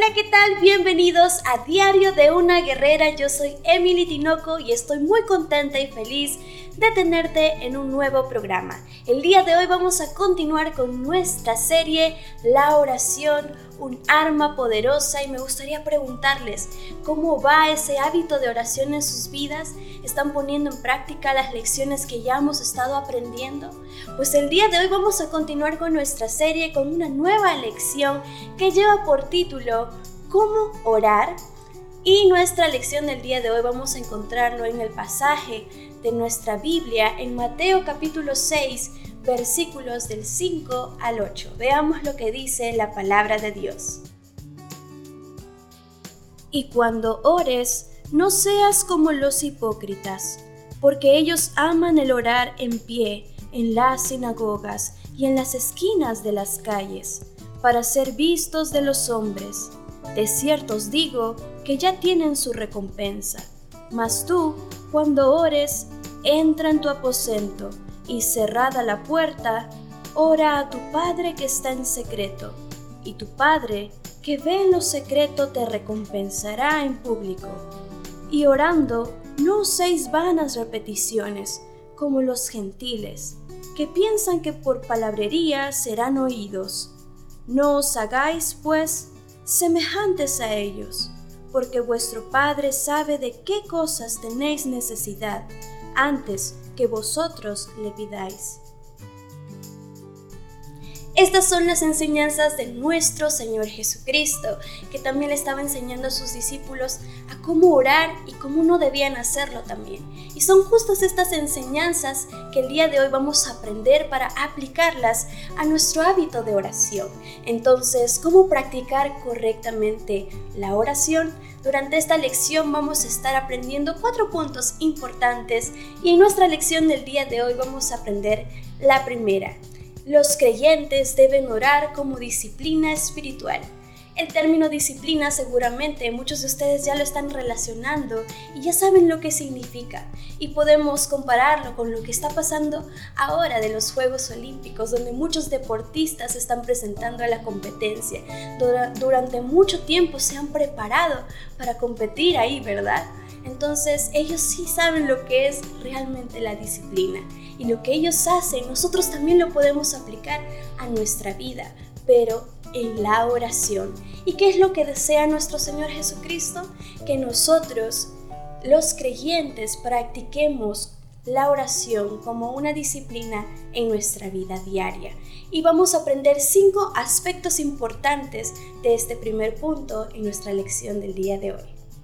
Hola, ¿qué tal? Bienvenidos a Diario de una Guerrera. Yo soy Emily Tinoco y estoy muy contenta y feliz de tenerte en un nuevo programa. El día de hoy vamos a continuar con nuestra serie La oración, un arma poderosa, y me gustaría preguntarles cómo va ese hábito de oración en sus vidas. ¿Están poniendo en práctica las lecciones que ya hemos estado aprendiendo? Pues el día de hoy vamos a continuar con nuestra serie con una nueva lección que lleva por título ¿Cómo orar? Y nuestra lección del día de hoy vamos a encontrarlo en el pasaje de nuestra Biblia en Mateo capítulo 6, versículos del 5 al 8. Veamos lo que dice la palabra de Dios. Y cuando ores, no seas como los hipócritas, porque ellos aman el orar en pie en las sinagogas y en las esquinas de las calles, para ser vistos de los hombres. De cierto os digo que ya tienen su recompensa. Mas tú, cuando ores, entra en tu aposento, y cerrada la puerta, ora a tu Padre que está en secreto, y tu Padre que ve en lo secreto te recompensará en público. Y orando, no uséis vanas repeticiones, como los gentiles, que piensan que por palabrería serán oídos. No os hagáis, pues, semejantes a ellos, porque vuestro Padre sabe de qué cosas tenéis necesidad, antes que vosotros le pidáis. Estas son las enseñanzas de nuestro Señor Jesucristo, que también le estaba enseñando a sus discípulos a cómo orar y cómo no debían hacerlo también. Y son justas estas enseñanzas que el día de hoy vamos a aprender para aplicarlas a nuestro hábito de oración. Entonces, ¿cómo practicar correctamente la oración? Durante esta lección vamos a estar aprendiendo 4 puntos importantes, y en nuestra lección del día de hoy vamos a aprender la primera. Los creyentes deben orar como disciplina espiritual. El término disciplina seguramente muchos de ustedes ya lo están relacionando y ya saben lo que significa, y podemos compararlo con lo que está pasando ahora de los Juegos Olímpicos, donde muchos deportistas se están presentando a la competencia. Durante mucho tiempo se han preparado para competir ahí, ¿verdad? Entonces ellos sí saben lo que es realmente la disciplina, y lo que ellos hacen nosotros también lo podemos aplicar a nuestra vida, pero en la oración. ¿Y qué es lo que desea nuestro Señor Jesucristo? Que nosotros, los creyentes, practiquemos la oración como una disciplina en nuestra vida diaria. Y vamos a aprender 5 aspectos importantes de este primer punto en nuestra lección del día de hoy.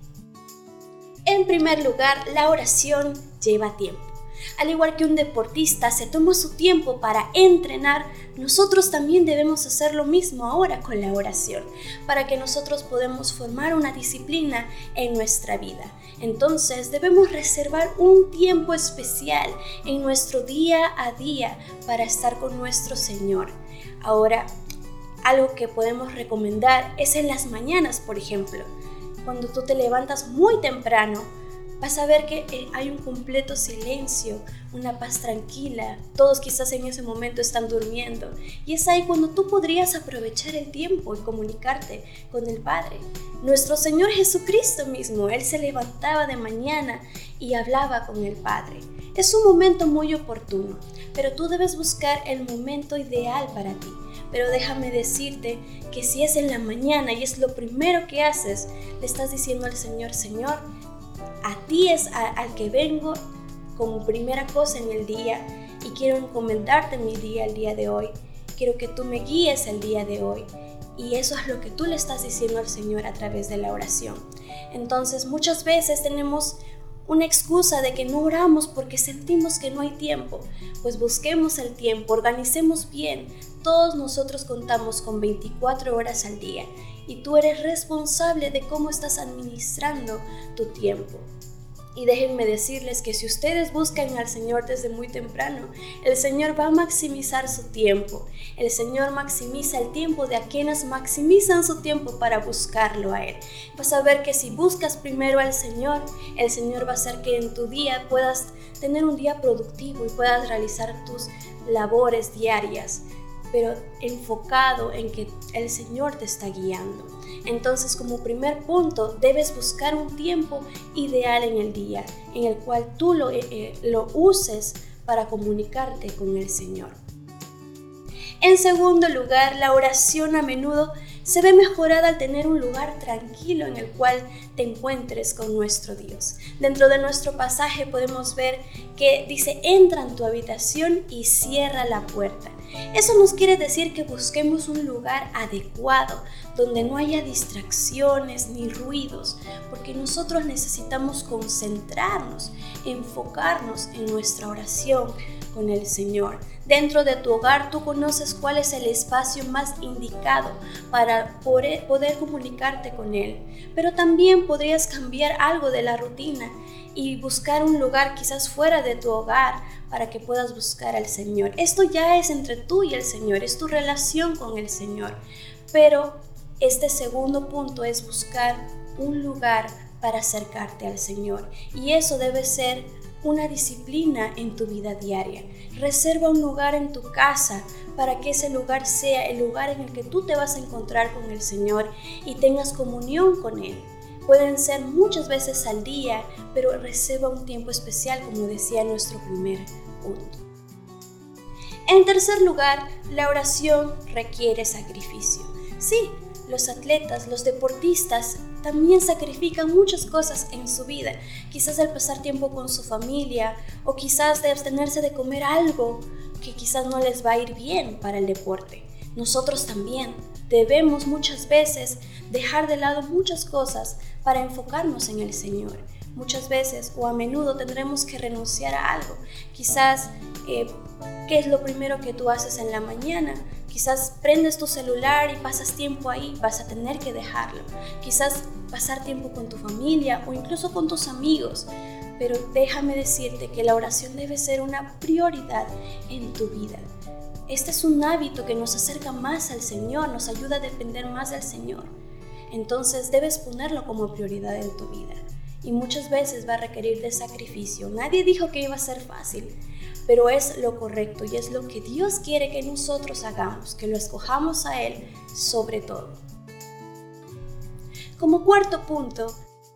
En primer lugar, la oración lleva tiempo. Al igual que un deportista se toma su tiempo para entrenar, nosotros también debemos hacer lo mismo ahora con la oración, para que nosotros podamos formar una disciplina en nuestra vida. Entonces debemos reservar un tiempo especial en nuestro día a día para estar con nuestro Señor. Ahora, algo que podemos recomendar es en las mañanas, por ejemplo. Cuando tú te levantas muy temprano, vas a ver que hay un completo silencio, una paz tranquila. Todos quizás en ese momento están durmiendo, y es ahí cuando tú podrías aprovechar el tiempo y comunicarte con el Padre. Nuestro Señor Jesucristo mismo, Él se levantaba de mañana y hablaba con el Padre. Es un momento muy oportuno, pero tú debes buscar el momento ideal para ti. Pero déjame decirte que si es en la mañana y es lo primero que haces, le estás diciendo al Señor: Señor, a ti es al que vengo como primera cosa en el día, y quiero encomendarte mi día el día de hoy. Quiero que tú me guíes el día de hoy. Y eso es lo que tú le estás diciendo al Señor a través de la oración. Entonces muchas veces tenemos una excusa de que no oramos porque sentimos que no hay tiempo. Pues busquemos el tiempo, organicemos bien. Todos nosotros contamos con 24 horas al día, y tú eres responsable de cómo estás administrando tu tiempo. Y déjenme decirles que si ustedes buscan al Señor desde muy temprano, el Señor va a maximizar su tiempo. El Señor maximiza el tiempo de a quienes maximizan su tiempo para buscarlo a Él. Vas a ver que si buscas primero al Señor, el Señor va a hacer que en tu día puedas tener un día productivo y puedas realizar tus labores diarias pero enfocado en que el Señor te está guiando. Entonces, como primer punto, debes buscar un tiempo ideal en el día, en el cual tú lo uses para comunicarte con el Señor. En segundo lugar, la oración a menudo se ve mejorada al tener un lugar tranquilo en el cual te encuentres con nuestro Dios. Dentro de nuestro pasaje podemos ver que dice: entra en tu habitación y cierra la puerta. Eso nos quiere decir que busquemos un lugar adecuado, donde no haya distracciones ni ruidos, porque nosotros necesitamos concentrarnos, enfocarnos en nuestra oración con el Señor. Dentro de tu hogar tú conoces cuál es el espacio más indicado para poder comunicarte con Él, pero también podrías cambiar algo de la rutina y buscar un lugar quizás fuera de tu hogar para que puedas buscar al Señor. Esto ya es entre tú y el Señor, es tu relación con el Señor. Pero este segundo punto es buscar un lugar para acercarte al Señor. Y eso debe ser una disciplina en tu vida diaria. Reserva un lugar en tu casa para que ese lugar sea el lugar en el que tú te vas a encontrar con el Señor y tengas comunión con Él. Pueden ser muchas veces al día, pero reserva un tiempo especial, como decía nuestro primer punto. En tercer lugar, la oración requiere sacrificio. Sí, los atletas, los deportistas también sacrifican muchas cosas en su vida, quizás el pasar tiempo con su familia o quizás de abstenerse de comer algo que quizás no les va a ir bien para el deporte. Nosotros también debemos muchas veces dejar de lado muchas cosas para enfocarnos en el Señor. Muchas veces o a menudo tendremos que renunciar a algo. Quizás, ¿qué es lo primero que tú haces en la mañana? Quizás prendes tu celular y pasas tiempo ahí, vas a tener que dejarlo. Quizás pasar tiempo con tu familia o incluso con tus amigos. Pero déjame decirte que la oración debe ser una prioridad en tu vida. Este es un hábito que nos acerca más al Señor, nos ayuda a depender más del Señor. Entonces debes ponerlo como prioridad en tu vida. Y muchas veces va a requerir de sacrificio. Nadie dijo que iba a ser fácil, pero es lo correcto y es lo que Dios quiere que nosotros hagamos, que lo escojamos a Él sobre todo. Como cuarto punto,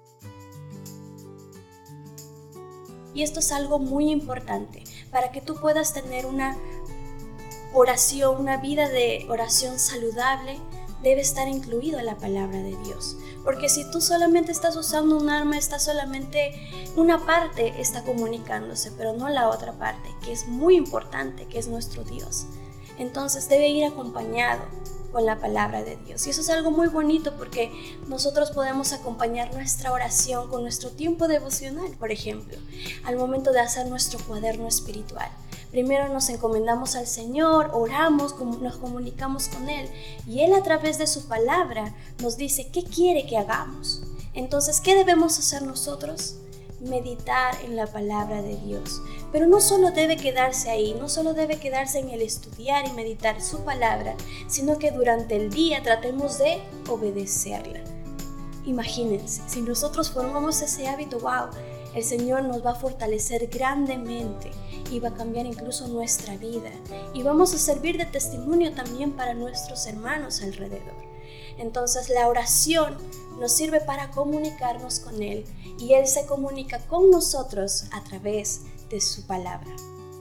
y esto es algo muy importante, para que tú puedas tener una oración, una vida de oración saludable, debe estar incluido la palabra de Dios. Porque si tú solamente estás usando un arma, solamente una parte está comunicándose, pero no la otra parte, que es muy importante, que es nuestro Dios. Entonces debe ir acompañado con la palabra de Dios. Y eso es algo muy bonito porque nosotros podemos acompañar nuestra oración con nuestro tiempo devocional, por ejemplo, al momento de hacer nuestro cuaderno espiritual. Primero nos encomendamos al Señor, oramos, nos comunicamos con Él y Él a través de su palabra nos dice qué quiere que hagamos. Entonces, ¿qué debemos hacer nosotros? Meditar en la palabra de Dios. Pero no solo debe quedarse ahí, no solo debe quedarse en el estudiar y meditar su palabra, sino que durante el día tratemos de obedecerla. Imagínense, si nosotros formamos ese hábito, wow, el Señor nos va a fortalecer grandemente y va a cambiar incluso nuestra vida. Y vamos a servir de testimonio también para nuestros hermanos alrededor. Entonces la oración nos sirve para comunicarnos con Él y Él se comunica con nosotros a través de su palabra.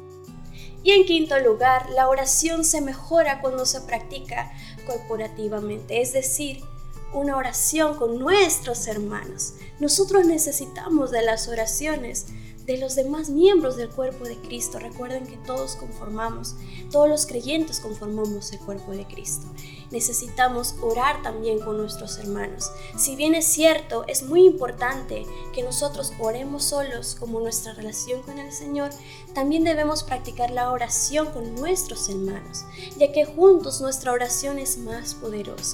Y en quinto lugar, la oración se mejora cuando se practica corporativamente, es decir, una oración con nuestros hermanos. Nosotros necesitamos de las oraciones de los demás miembros del cuerpo de Cristo. Recuerden que todos los creyentes conformamos el cuerpo de Cristo. Necesitamos orar también con nuestros hermanos. Si bien es cierto, es muy importante que nosotros oremos solos como nuestra relación con el Señor, también debemos practicar la oración con nuestros hermanos, ya que juntos nuestra oración es más poderosa.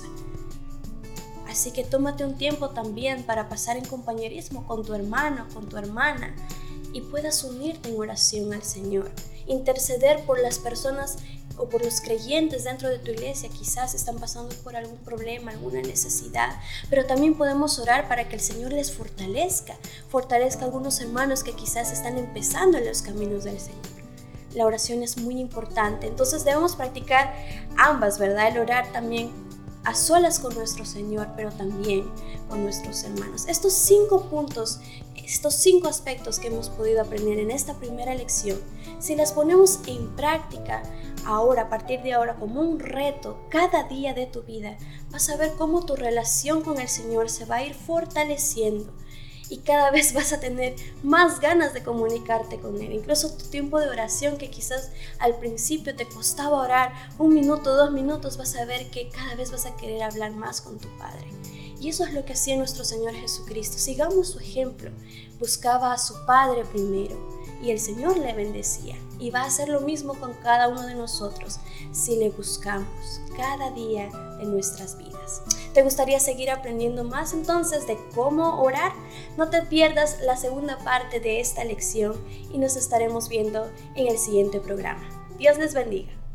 Así que tómate un tiempo también para pasar en compañerismo con tu hermano, con tu hermana, y puedas unirte en oración al Señor, interceder por las personas o por los creyentes dentro de tu iglesia. Quizás están pasando por algún problema, alguna necesidad, pero también podemos orar para que el Señor les fortalezca a algunos hermanos que quizás están empezando en los caminos del Señor. la oración es muy importante. Entonces debemos practicar ambas, ¿verdad? El orar también a solas con nuestro Señor, pero también con nuestros hermanos. Estos 5 puntos, estos 5 aspectos que hemos podido aprender en esta primera lección, si las ponemos en práctica ahora, a partir de ahora, como un reto cada día de tu vida, vas a ver cómo tu relación con el Señor se va a ir fortaleciendo y cada vez vas a tener más ganas de comunicarte con Él. Incluso tu tiempo de oración, que quizás al principio te costaba orar 1 minuto, 2 minutos, vas a ver que cada vez vas a querer hablar más con tu Padre. Y eso es lo que hacía nuestro Señor Jesucristo. Sigamos su ejemplo. Buscaba a su Padre primero y el Señor le bendecía. Y va a hacer lo mismo con cada uno de nosotros si le buscamos cada día de nuestras vidas. ¿Te gustaría seguir aprendiendo más entonces de cómo orar? No te pierdas la segunda parte de esta lección y nos estaremos viendo en el siguiente programa. Dios les bendiga.